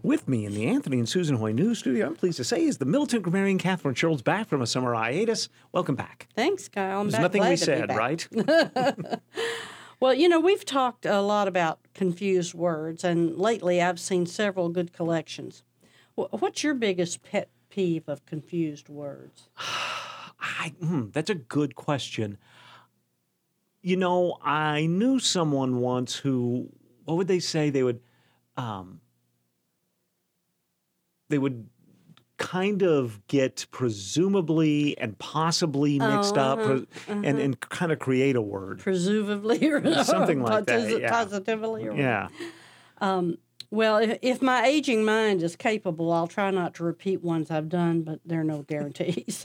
With me in the Anthony and Susan Hoy News Studio, I'm pleased to say, is the Middleton grammarian Catherine Sherrills back from a summer hiatus. Welcome back. Thanks, Kyle. There's nothing we said, right? Well, you know, we've talked a lot about confused words, and lately I've seen several good collections. What's your biggest pet peeve of confused words? That's a good question. You know, I knew someone once who, what would they say? They would kind of get presumably and possibly mixed up and kind of create a word. Presumably or something like that. Yeah. Positively or yeah. Well, if my aging mind is capable, I'll try not to repeat ones I've done, but there are no guarantees.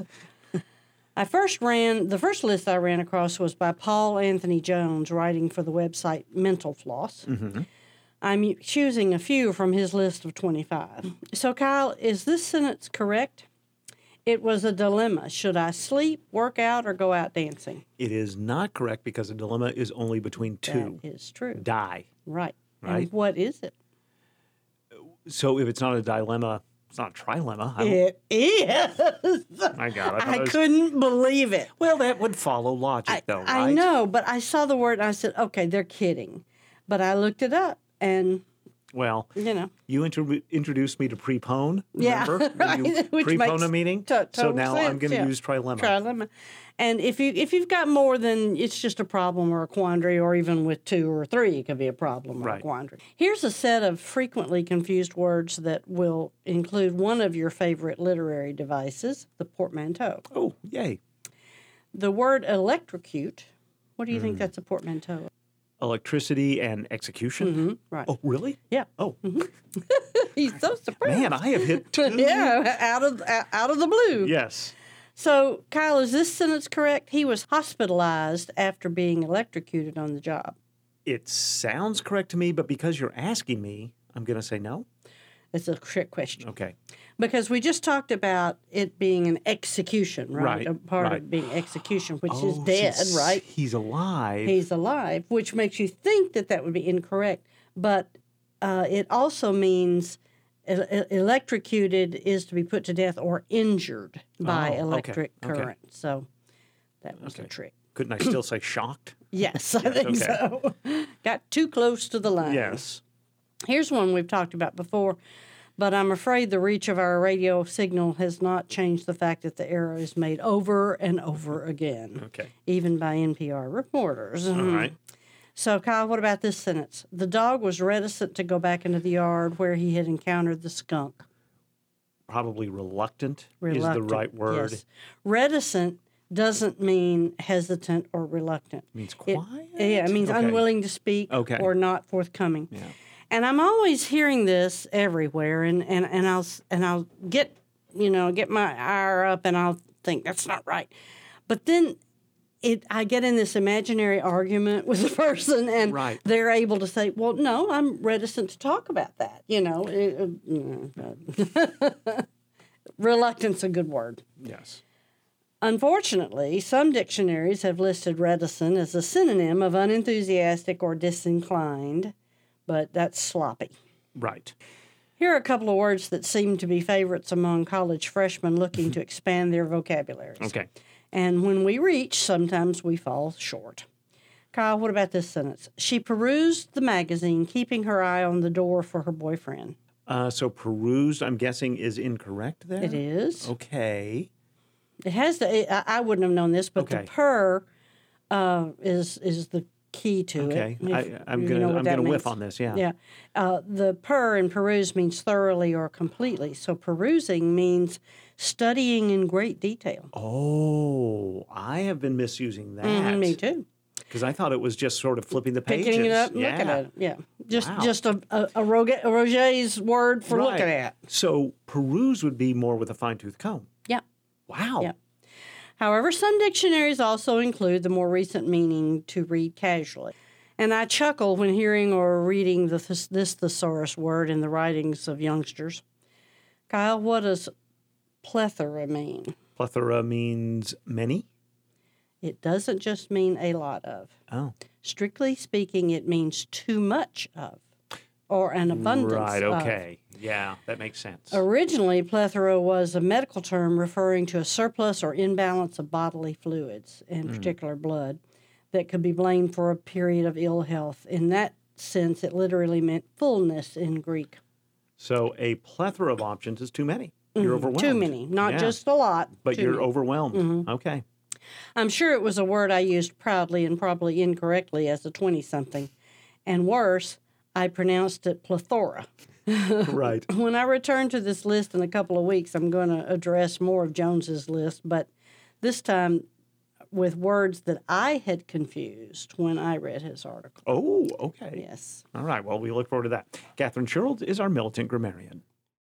The first list I ran across was by Paul Anthony Jones, writing for the website Mental Floss. Mm-hmm. I'm choosing a few from his list of 25. So, Kyle, is this sentence correct? It was a dilemma. Should I sleep, work out, or go out dancing? It is not correct because a dilemma is only between two. That is true. Die. Right. Right. And what is it? So if it's not a dilemma, it's not a trilemma. It is. My God. I couldn't believe it. Well, that would follow logic, though, right? I know, but I saw the word and I said, okay, they're kidding. But I looked it up and, well, you know. You introduced me to prepone, remember? Yeah, right. Prepone a meeting? So now sense, I'm going to use trilemma. Trilemma. And if you've got more than it's just a problem or a quandary, or even with two or three, it could be a problem or a quandary. Here's a set of frequently confused words that will include one of your favorite literary devices, the portmanteau. Oh, yay. The word electrocute, what do you think that's a portmanteau? Electricity and execution? Mm-hmm, right. Oh, really? Yeah. Oh. Mm-hmm. He's so surprised. Man, I have hit two. Yeah, out of the blue. Yes. So, Kyle, is this sentence correct? He was hospitalized after being electrocuted on the job. It sounds correct to me, but because you're asking me, I'm going to say no. It's a trick question. Okay. Because we just talked about it being an execution, right? Right. A part of being execution, which is dead, right? He's alive. He's alive, which makes you think that would be incorrect. But it also means electrocuted is to be put to death or injured by electric current. So that was a trick. Couldn't I still say shocked? Yes, I think so. Got too close to the line. Yes. Here's one we've talked about before, but I'm afraid the reach of our radio signal has not changed the fact that the error is made over and over again. Okay. Even by NPR reporters. All right. So, Kyle, what about this sentence? The dog was reticent to go back into the yard where he had encountered the skunk. Probably reluctant is the right word. Yes. Reticent doesn't mean hesitant or reluctant. It means quiet? It means unwilling to speak or not forthcoming. Yeah. And I'm always hearing this everywhere, and I'll get my ire up and I'll think that's not right. But then I get in this imaginary argument with the person, and they're able to say, well, no, I'm reticent to talk about that. Reluctant's a good word. Yes. Unfortunately, some dictionaries have listed reticent as a synonym of unenthusiastic or disinclined, but that's sloppy. Right. Here are a couple of words that seem to be favorites among college freshmen looking to expand their vocabularies. Okay. And when we reach, sometimes we fall short. Kyle, what about this sentence? She perused the magazine, keeping her eye on the door for her boyfriend. So perused, I'm guessing, is incorrect there? It is. Okay. It has to. I wouldn't have known this, but the per is the key to it. Okay. I'm gonna whiff on this. Yeah. Yeah. The per in peruse means thoroughly or completely. So perusing means studying in great detail. Oh, I have been misusing that. Me too. Because I thought it was just sort of flipping the pages. Picking it up and looking at it. Yeah. Just a Roget's word for looking at. So peruse would be more with a fine-tooth comb. Yeah. Wow. Yeah. However, some dictionaries also include the more recent meaning to read casually. And I chuckle when hearing or reading this thesaurus word in the writings of youngsters. Kyle, what does plethora mean? Plethora means many? It doesn't just mean a lot of. Oh. Strictly speaking, it means too much of. or an abundance Right, of. okay. Yeah, that makes sense. Originally, plethora was a medical term referring to a surplus or imbalance of bodily fluids, in particular blood, that could be blamed for a period of ill health. In that sense, it literally meant fullness in Greek. So a plethora of options is too many. You're overwhelmed. Too many, not Yeah. just a lot. But too you're many. overwhelmed. Okay. I'm sure it was a word I used proudly and probably incorrectly as a 20-something. And worse, I pronounced it plethora. Right. When I return to this list in a couple of weeks, I'm going to address more of Jones's list, but this time with words that I had confused when I read his article. Oh, okay. Yes. All right. Well, we look forward to that. Catherine Sherrill is our militant grammarian.